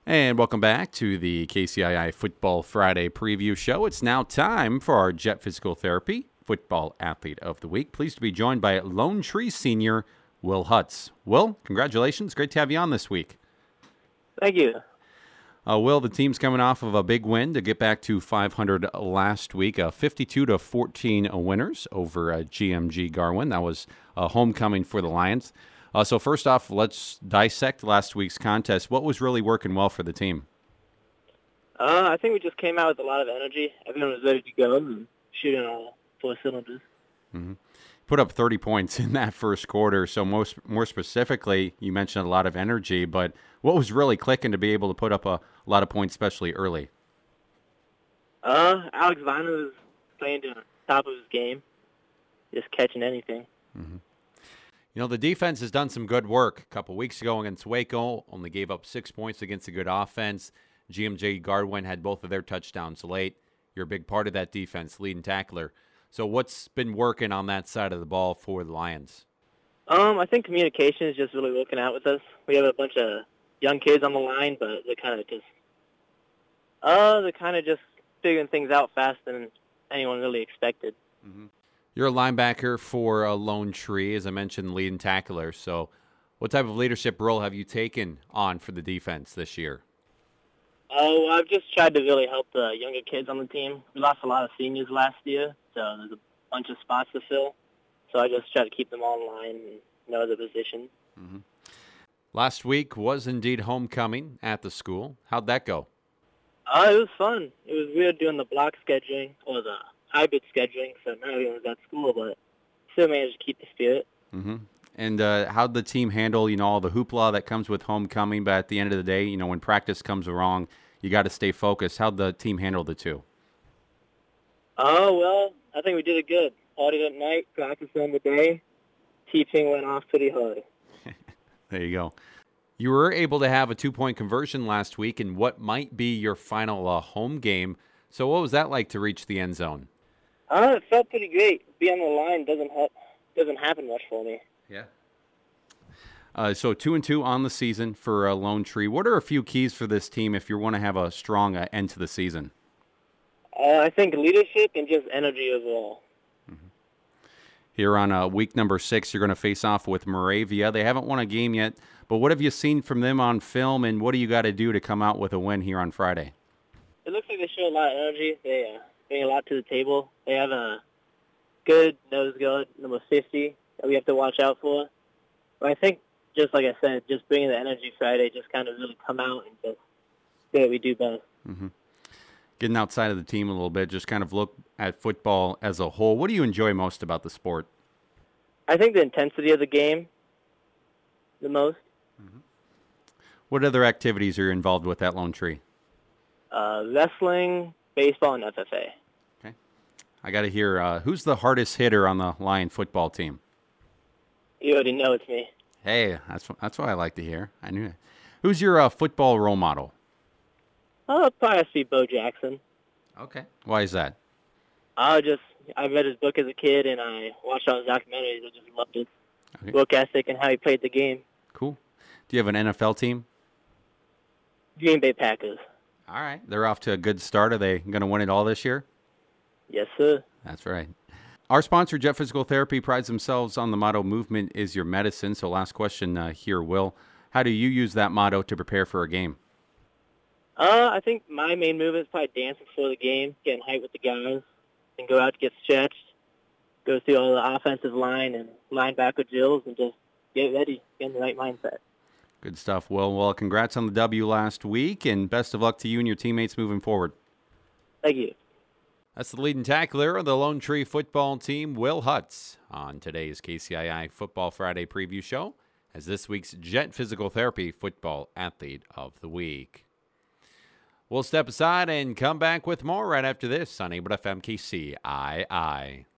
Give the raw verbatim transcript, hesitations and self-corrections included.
And welcome back to the K C I I Football Friday preview show. It's now time for our Jet Physical Therapy Football Athlete of the Week. Pleased to be joined by Lone Tree senior Will Hutz. Will, congratulations. Great to have you on this week. Thank you. Uh, Will, the team's coming off of a big win to get back to five hundred last week. Uh, fifty-two to fourteen winners over uh, G M G Garwin. That was a homecoming for the Lions. Uh, so first off, let's dissect last week's contest. What was really working well for the team? Uh, I think we just came out with a lot of energy. Everyone was ready to go and shooting on all four cylinders. Mm-hmm. Put up thirty points in that first quarter. So most more specifically, you mentioned a lot of energy, but what was really clicking to be able to put up a, a lot of points, especially early? Uh, Alex Viner was playing to the top of his game, just catching anything. Mm-hmm. You know, the defense has done some good work. A couple weeks ago against Waco, only gave up six points against a good offense. G M G Garwin had both of their touchdowns late. You're a big part of that defense, leading tackler. So what's been working on that side of the ball for the Lions? Um, I think communication is just really working out with us. We have a bunch of young kids on the line, but they're kind of just, uh, they're kind of just figuring things out faster than anyone really expected. Mm-hmm. You're a linebacker for a Lone Tree, as I mentioned, leading tackler. So what type of leadership role have you taken on for the defense this year? Oh, I've just tried to really help the younger kids on the team. We lost a lot of seniors last year, so there's a bunch of spots to fill. So I just try to keep them all in line and know the position. Mm-hmm. Last week was indeed homecoming at the school. How'd that go? Uh, it was fun. It was weird doing the block scheduling or the hybrid scheduling, so not everyone was at school, but still managed to keep the spirit. Mm-hmm. And uh, how'd the team handle, you know, all the hoopla that comes with homecoming? But at the end of the day, you know, when practice comes wrong, you got to stay focused. How'd the team handle the two? Oh, well, I think we did it good. Partied at night, practice on the day. Teaching went off pretty hard. There you go. You were able to have a two-point conversion last week in what might be your final uh, home game. So what was that like to reach the end zone? Uh, it felt pretty great. Being on the line doesn't ha- doesn't happen much for me. Yeah. Uh, so two and two on the season for uh, Lone Tree. What are a few keys for this team if you want to have a strong uh, end to the season? Uh, I think leadership and just energy overall. Mm-hmm. Here on uh, week number six, you're going to face off with Moravia. They haven't won a game yet, but what have you seen from them on film, and what do you got to do to come out with a win here on Friday? It looks like they show a lot of energy. They uh, bring a lot to the table. They have a good nose guard, number fifty, that we have to watch out for. But I think, just like I said, just bringing the energy Friday, just kind of really come out and just do what we do best. Mm-hmm. Getting outside of the team a little bit, just kind of look at football as a whole. What do you enjoy most about the sport? I think the intensity of the game the most. Mm-hmm. What other activities are you involved with at Lone Tree? Uh, wrestling, baseball, and F F A. Okay. I got to hear, uh, who's the hardest hitter on the Lion football team? You already know it's me. Hey, that's that's what I like to hear. I knew it. Who's your uh, football role model? Oh, probably has to be Bo Jackson. Okay. Why is that? I just I read his book as a kid, and I watched all his documentaries. I just loved his Okay. work ethic and how he played the game. Cool. Do you have an N F L team? Green Bay Packers. All right. They're off to a good start. Are they going to win it all this year? Yes, sir. That's right. Our sponsor, Jet Physical Therapy, prides themselves on the motto, movement is your medicine. So last question uh, here, Will. How do you use that motto to prepare for a game? Uh, I think my main move is probably dancing before the game, getting hyped with the guys, and go out to get stretched, go through all the offensive line and linebacker drills, and just get ready, get in the right mindset. Good stuff, Will. Well, congrats on the W last week, and best of luck to you and your teammates moving forward. Thank you. That's the leading tackler of the Lone Tree football team, Will Hutz, on today's K C I I Football Friday preview show as this week's Jet Physical Therapy Football Athlete of the Week. We'll step aside and come back with more right after this on A B F M K C I I.